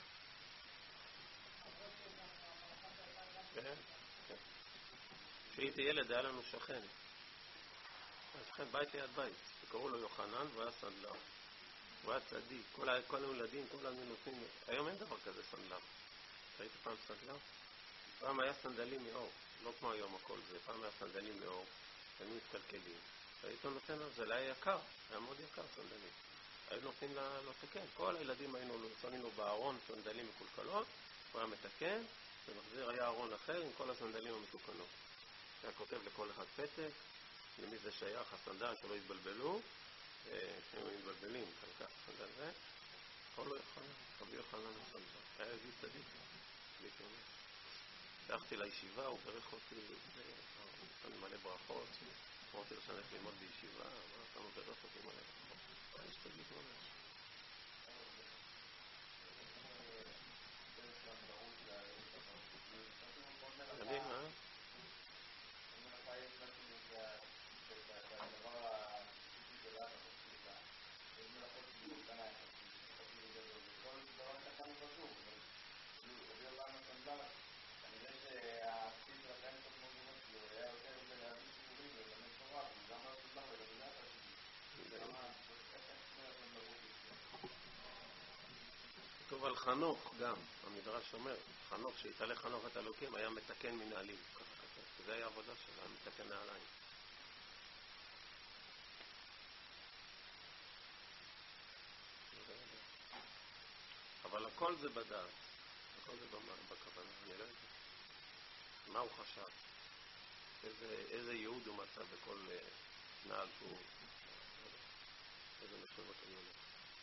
כן, כן. כשהייתי ילד היה לנו שכן. שכן בית ליד בית, שקראו לו יוחנן והוא היה סנדלר. הוא היה צדיק, כל, כל הילדים, כל המנוסים. היום אין דבר כזה סנדלר. ראית פעם סנדלר? פעם היה סנדלים מאור, לא כמו היום הכל זה, פעם היה סנדלים מאור, היו מתקלקלים. היית נותן לו, זה היה יקר, היה מאוד יקר סנדלים. היו נותנים לתקן, כל הילדים היינו שמים לו בארון סנדלים מקולקלות, הוא היה מתקן, ומחזיר היה ארון אחר עם כל הסנדלים המתוקנות. היה כותב לכל אחד פתק, למי זה שייך, הסנדל שלא יתבלבלו, שהם מתבלבלים, חלקה סנדל זה, כל לא יחנן, רבי יוחנן הסנדל, היה איזה צדיק, להתאומר. הלכתי לישיבה, הוא ברך אותי, אני מלא ברכות, אמרתי לו שאני הולך ללמוד בישיבה, מה אתה מברך אותי מלא ברכות? מה יש תגיד ממש? אני, מה? כתוב על חנוך גם, המדרש אומר, חנוך שהתעלה חנוך את אלוקים היה מתקן מנהלים, ככה כתוב, זה היה העבודה שלו, היה מתקן נעליים. אבל הכל זה בדעת, הכל זה בכוונה, אני לא יודע. מה הוא חשב? איזה, איזה ייעוד הוא מצא בכל נעל שהוא, איזה מחשבות אני אומר.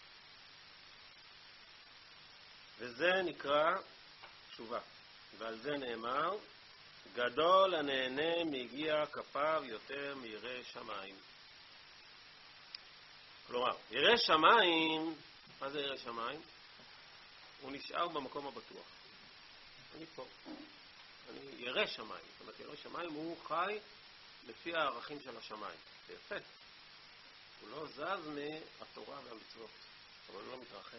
וזה נקרא תשובה, ועל זה נאמר, גדול הנהנה מיגיע כפיו יותר מירא שמיים. כלומר, ירא שמיים, מה זה ירא שמיים? הוא נשאר במקום הבטוח. אני פה. אני ירא שמיים. זאת אומרת, ירא שמיים הוא חי לפי הערכים של השמיים. זה יפה. הוא לא זז מהתורה והמצוות, אבל הוא לא מתרחב.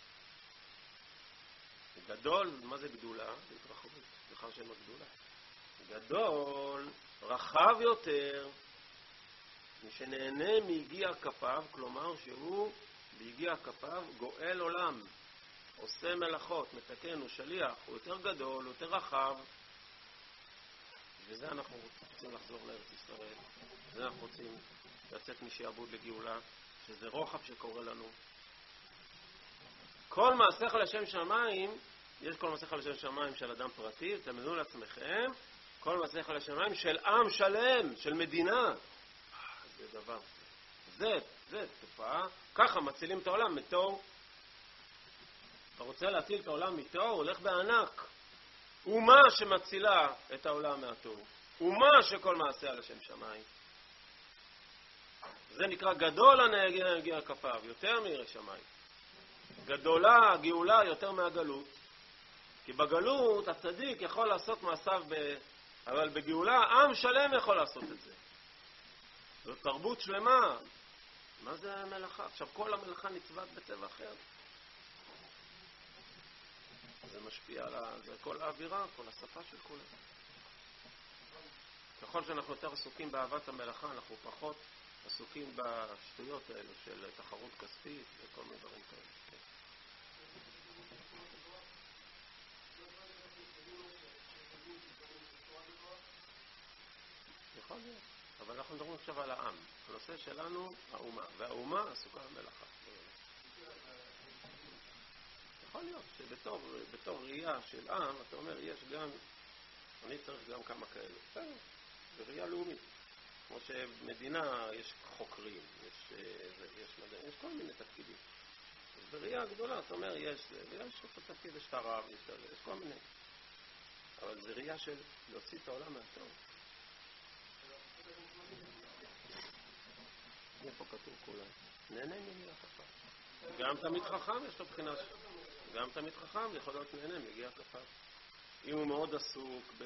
גדול, מה זה גדולה? זה התרחבות, בכלל שם הגדולה. גדול, רחב יותר, מי שנהנה מיגיע כפיו, כלומר שהוא ביגיע כפיו גואל עולם, עושה מלאכות, מתקן, הוא שליח, הוא יותר גדול, הוא יותר רחב, וזה אנחנו רוצים לחזור לארץ ישראל, וזה אנחנו רוצים לצאת משעבוד לגאולה, שזה רוחב שקורה לנו. כל מעשיך לשם שמיים, יש כל מעשיך לשם שמיים של אדם פרטי, תמנו לעצמכם, כל מעשיך לשם שמיים של עם שלם, של מדינה. זה דבר, זה, זה תופעה, ככה מצילים את העולם מתור. אתה רוצה להציל את העולם מתור, הולך בענק. אומה שמצילה את העולם מהתור. אומה שכל מעשיה לשם שמיים. זה נקרא גדול הנהגיע כפיו, יותר מירא שמיים. גדולה, גאולה, יותר מהגלות. כי בגלות הצדיק יכול לעשות מעשיו, ב... אבל בגאולה עם שלם יכול לעשות את זה. זו תרבות שלמה. מה זה המלאכה? עכשיו כל המלאכה נצבעת בצבע אחר. זה משפיע על ה... זה כל האווירה, כל השפה של כולם. ככל שאנחנו יותר עסוקים באהבת המלאכה, אנחנו פחות עסוקים בשטויות האלו של תחרות כספית וכל מיני דברים כאלה. יכול להיות, אבל אנחנו מדברים עכשיו על העם. הנושא שלנו, האומה, והאומה עסוקה במלאכה. יכול להיות שבתור בתור ראייה של עם, אתה אומר, יש גם, אני צריך גם כמה כאלה. בסדר, זה ראייה לאומית. כמו שמדינה יש חוקרים, יש, יש, מדע, יש כל מיני תפקידים. אז בראייה הגדולה, אתה אומר, יש, יש את התפקיד, יש את הרב, יש כל מיני. אבל זה ראייה של להוציא את העולם מהטוב. איפה כתוב כולה? נהנה מגיע כפה. גם תמיד חכם יש לו בחינה שלו. גם תמיד חכם יכול להיות נהנה מגיע כפה. אם הוא מאוד עסוק ב...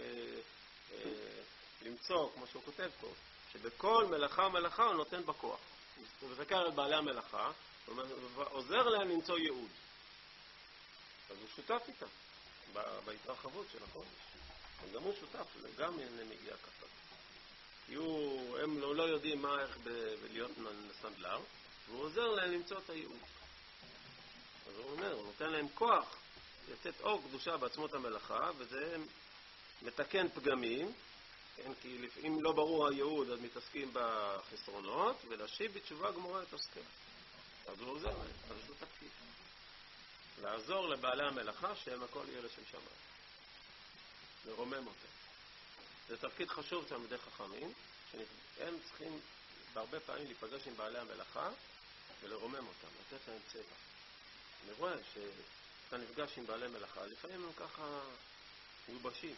למצוא, כמו שהוא כותב פה, שבכל מלאכה ומלאכה הוא נותן בכוח. הוא מסתכל על בעלי המלאכה, הוא עוזר להם למצוא ייעוד. אז הוא שותף איתם בהתרחבות של החודש. גם הוא שותף, גם נהנה מגיע כפה. כי הוא, הם לא, לא יודעים מה איך להיות סנדלר, והוא עוזר להם למצוא את הייעוד. אז הוא אומר, הוא נותן להם כוח לתת אור קדושה בעצמות המלאכה, וזה מתקן פגמים, כן, כי אם לא ברור הייעוד, אז מתעסקים בחסרונות, ולהשיב בתשובה גמורה את עוסקיה. אז הוא עוזר להם, אז זה תפקיד. לעזור לבעלי המלאכה שהם הכל יהיה לשם שמיים. לרומם אותם. זה תפקיד חשוב תלמידי חכמים, שהם צריכים בהרבה פעמים להיפגש עם בעלי המלאכה ולרומם אותם, לתת להם צבע. אני רואה שאתה נפגש עם בעלי מלאכה, לפעמים הם ככה מיובשים.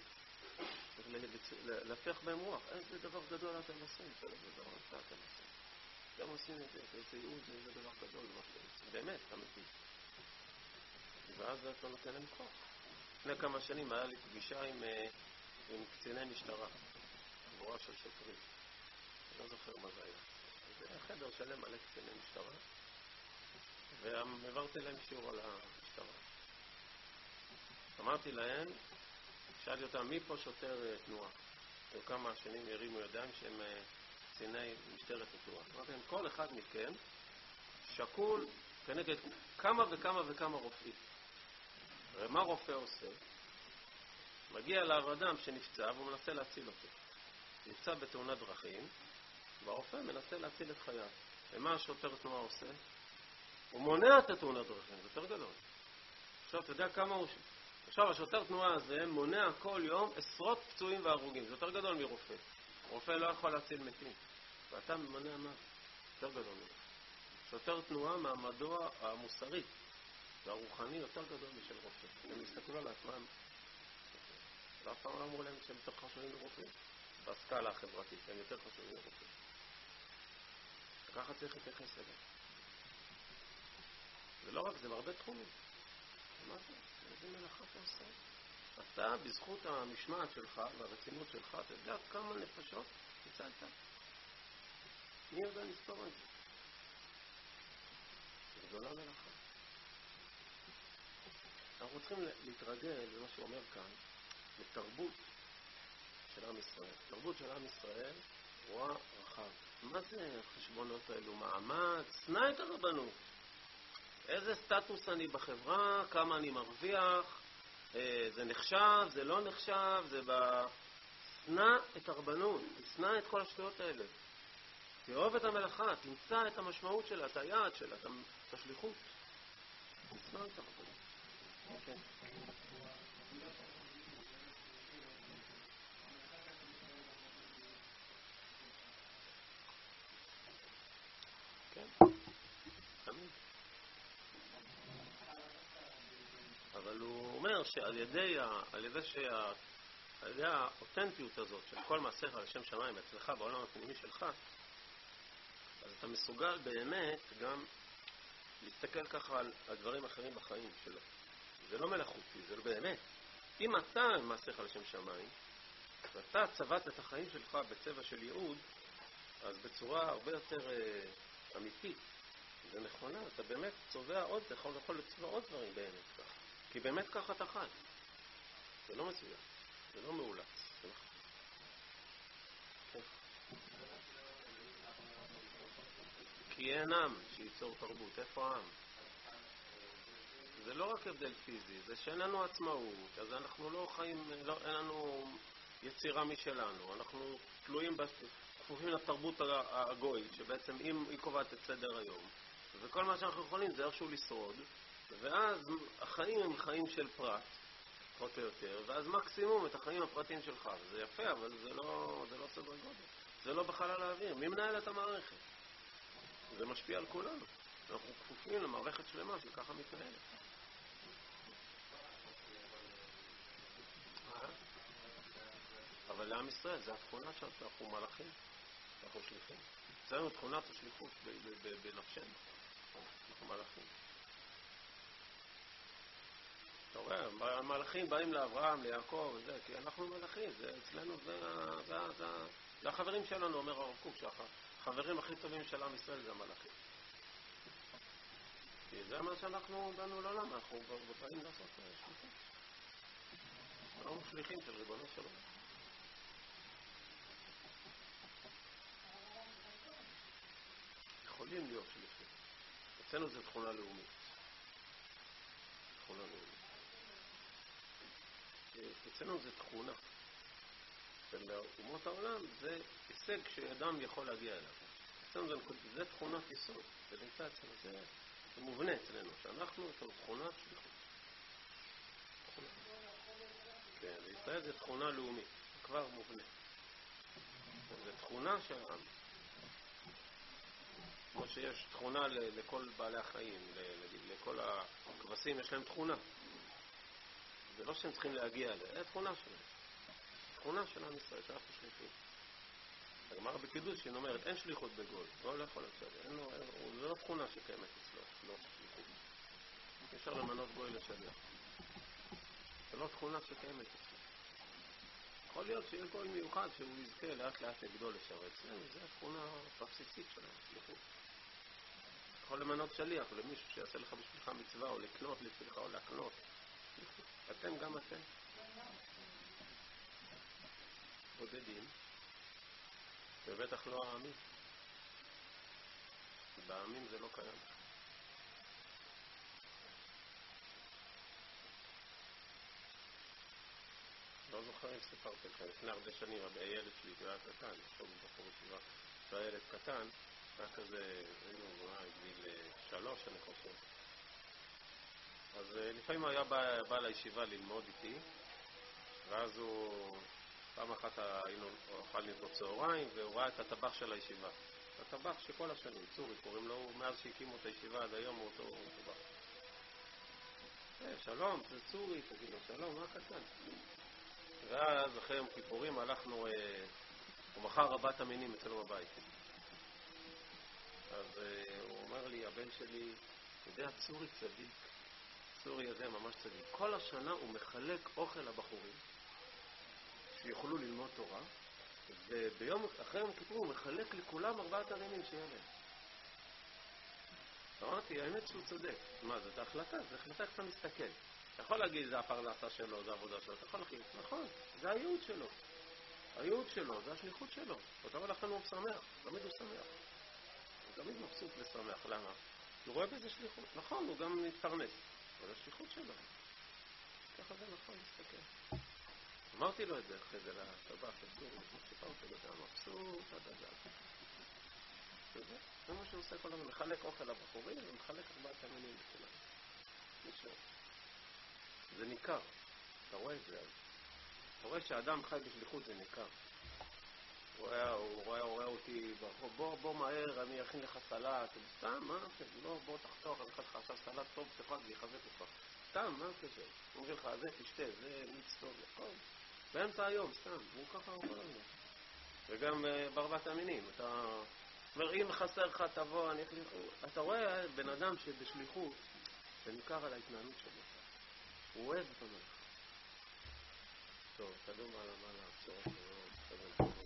להפך בהם רוח, איזה דבר גדול אתם עושים, איזה דבר אתם עושים. אתם עושים את זה, איזה ייעוד, איזה דבר גדול, באמת, אמיתי. ואז אתה נותן להם כוח. לפני כמה שנים היה לי פגישה עם, עם קציני משטרה, גבורה של שוטרים. אני לא זוכר מה זה היה. זה היה חדר שלם מלא קציני משטרה, והעברתי להם שיעור על המשטרה. אמרתי להם, שאלתי אותם, מי פה שוטר תנועה? וכמה שנים הרימו ידיים שהם קציני משטרת התנועה. אמרתי להם, כל אחד מכם שקול כנגד כמה וכמה וכמה רופאים. הרי מה רופא עושה? מגיע אליו אדם שנפצע והוא מנסה להציל אותו. נפצע בתאונת דרכים, והרופא מנסה להציל את חייו. ומה השוטר תנועה עושה? הוא מונע את התאונת דרכים, זה יותר גדול. עכשיו, אתה יודע כמה הוא... עכשיו, השוטר תנועה הזה מונע כל יום עשרות פצועים והרוגים. זה יותר גדול מרופא. רופא לא יכול להציל מתים. ואתה מונע מה? יותר גדול מרופא. שוטר תנועה מעמדו המוסרי והרוחני יותר גדול משל רופא. הם הסתכלו על עצמם. ואף פעם לא אמרו להם שהם יותר חשובים מרופאים. בסקאלה החברתית, הם יותר חשובים מרופאים. וככה צריך להתייחס אליהם. ולא רק זה, בהרבה תחומים. מה זה? איזה מלאכה אתה עושה? אתה, בזכות המשמעת שלך והרצינות שלך, אתה יודע כמה נפשות הצלת. מי יודע לספור את זה? זה גדולה מלאכה. אנחנו צריכים להתרגל במה שהוא אומר כאן, לתרבות של עם ישראל. תרבות של עם ישראל רואה רחב. מה זה החשבונות האלו? מעמד? שנא את הרבנות. איזה סטטוס אני בחברה, כמה אני מרוויח, זה נחשב, זה לא נחשב, זה ב... שנא את הרבנות, שנא את כל השטויות האלה. תאהב את המלאכה, תמצא את המשמעות שלה, את היעד שלה, את השליחות. שנא את הרבנות. כן. כן. תמיד. אבל הוא אומר שעל ידי, על ידי שה, על ידי האותנטיות הזאת של כל מעשיך לשם שמיים אצלך בעולם הפנימי שלך, אז אתה מסוגל באמת גם להסתכל ככה על הדברים אחרים בחיים שלו. זה לא מלאכותי, זה לא באמת. אם אתה מעשיך לשם שמיים, ואתה צבעת את החיים שלך בצבע של ייעוד, אז בצורה הרבה יותר אה, אמיתית, זה נכונה, אתה באמת צובע עוד, אתה יכול, יכול לצבע עוד דברים באמת ככה. כי באמת ככה אתה חי. זה לא מסוים, זה לא מאולץ. זה נכון. כן. כי אין עם שייצור תרבות. איפה העם? זה לא רק הבדל פיזי, זה שאין לנו עצמאות, אז אנחנו לא חיים, לא, אין לנו יצירה משלנו. אנחנו תלויים, כפופים לתרבות הגויית, שבעצם אם היא קובעת את סדר היום, וכל מה שאנחנו יכולים זה איכשהו לשרוד, ואז החיים הם חיים של פרט, פחות או יותר, ואז מקסימום את החיים הפרטיים שלך. זה יפה, אבל זה לא, זה לא סדר גודל. זה לא בחלל האוויר. מי מנהל את המערכת? זה משפיע על כולנו. אנחנו כפופים למערכת שלמה שככה מתנהלת. אבל לעם ישראל, זה התכונה שם שאנחנו מלאכים, אנחנו שליחים. זה לנו תכונת השליחות בנפשנו. אנחנו מלאכים. אתה רואה, המלאכים באים לאברהם, ליעקב וזה, כי אנחנו מלאכים, זה אצלנו, זה, זה, זה, זה החברים שלנו, אומר הרב קוק, שהחברים הכי טובים של עם ישראל זה המלאכים. כי זה מה שאנחנו באנו לעולם, אנחנו באים לעשות שליחים. אנחנו שליחים של ריבונו של עולם. יכולים להיות שליחים. אצלנו זה תכונה לאומית. תכונה לאומית. אצלנו זה תכונה. ולאומות העולם זה הישג שאדם יכול להגיע אליו. אצלנו זה, זה תכונת יסוד. זה נמצא אצלנו, זה, זה מובנה אצלנו, שאנחנו את תכונת שליחות. תכונה. כן, בישראל זה תכונה לאומית. זה כבר מובנה. זה תכונה של עם. כמו שיש תכונה לכל בעלי החיים, לכל הכבשים יש להם תכונה. זה לא שהם צריכים להגיע אליה, זה תכונה שלהם. תכונה של עם ישראל, שאנחנו שליחים. הגמרא בקידוש שהיא אומרת, אין שליחות בגוי, גוי לא יכול לצאת, זה לא תכונה שקיימת אצלו, לא שליחות. אפשר למנות גוי לשליח. זה לא תכונה שקיימת אצלו. יכול להיות שיהיה גוי מיוחד שהוא יזכה לאט לאט לגדול לשרת. זה התכונה הבסיסית שלהם, שליחות. יכול למנות שליח למישהו שיעשה לך בשבילך מצווה, או לקנות בשבילך, או להקנות. אתם גם אתם. בודדים. ובטח לא העמים. בעמים זה לא קיים. לא זוכר אם סיפרתי כאן. לפני הרבה שנים, הילד שלי, הוא היה קטן. עכשיו הוא בחור ישיבה. הוא היה ילד קטן. היה כזה, היינו, אולי, גיל שלוש, אני חושב. אז לפעמים הוא היה בא, בא לישיבה ללמוד איתי, ואז הוא, פעם אחת היינו, אכלנו איתו צהריים, והוא ראה את הטבח של הישיבה. הטבח שכל השנים, צורי, קוראים לו, מאז שהקימו את הישיבה עד היום הוא אותו טבח. שלום, זה צורי, תגיד לו, שלום, מה קטן? ואז אחרי יום כיפורים הלכנו, הוא מכר רבת המינים אצלנו בבית. אז הוא אומר לי, הבן שלי, יודע, צורי צדיק. צורי הזה ממש צדיק. כל השנה הוא מחלק אוכל לבחורים שיוכלו ללמוד תורה, וביום, אחרי יום כיפור הוא מחלק לכולם ארבעת המינים שיהיה להם. אמרתי, האמת שהוא צודק. מה, זאת ההחלטה? זו החלטה קצת מסתכל. אתה יכול להגיד, זה הפרנסה שלו, זה העבודה שלו, אתה יכול להגיד, נכון, זה הייעוד שלו. הייעוד שלו, זה השליחות שלו. אתה אומר לכם, הוא שמח, תמיד הוא שמח. הוא תמיד מבסוט ושמח. למה? הוא רואה בזה שליחות. נכון, הוא גם מתפרנס. אבל השליחות שלו. ככה זה נכון להסתכל. אמרתי לו את זה אחרי זה לטבח, אסור, סיפרתי לו, זה מבסוט, הדדה. זה מה שהוא עושה כל הזמן, מחלק אוכל לבחורים ומחלק ארבעת המינים לכולם. נשאר. זה ניכר. אתה רואה את זה אז. אתה רואה שהאדם חי בשליחות, זה ניכר. הוא רואה, הוא רואה, הוא רואה אותי ברחוב, בוא, בוא מהר, אני אכין לך סלט. סתם, מה? לא, בוא תחתוך, אני אכין לך עכשיו סלט טוב, תפק ויחזק אותך. סתם, מה הקשר? הוא אומר לך, זה תשתה, זה מיץ טוב, נכון? באמצע היום, סתם, הוא ככה הוא כל הזמן. וגם בארבעת המינים, אתה אומר, אם חסר לך תבוא, אני אחליך. אתה רואה בן אדם שבשליחות, זה ניכר על ההתנהלות שלו. הוא אוהב את המלך. טוב, תדעו מה למעלה, בשורות שלו, תדעו.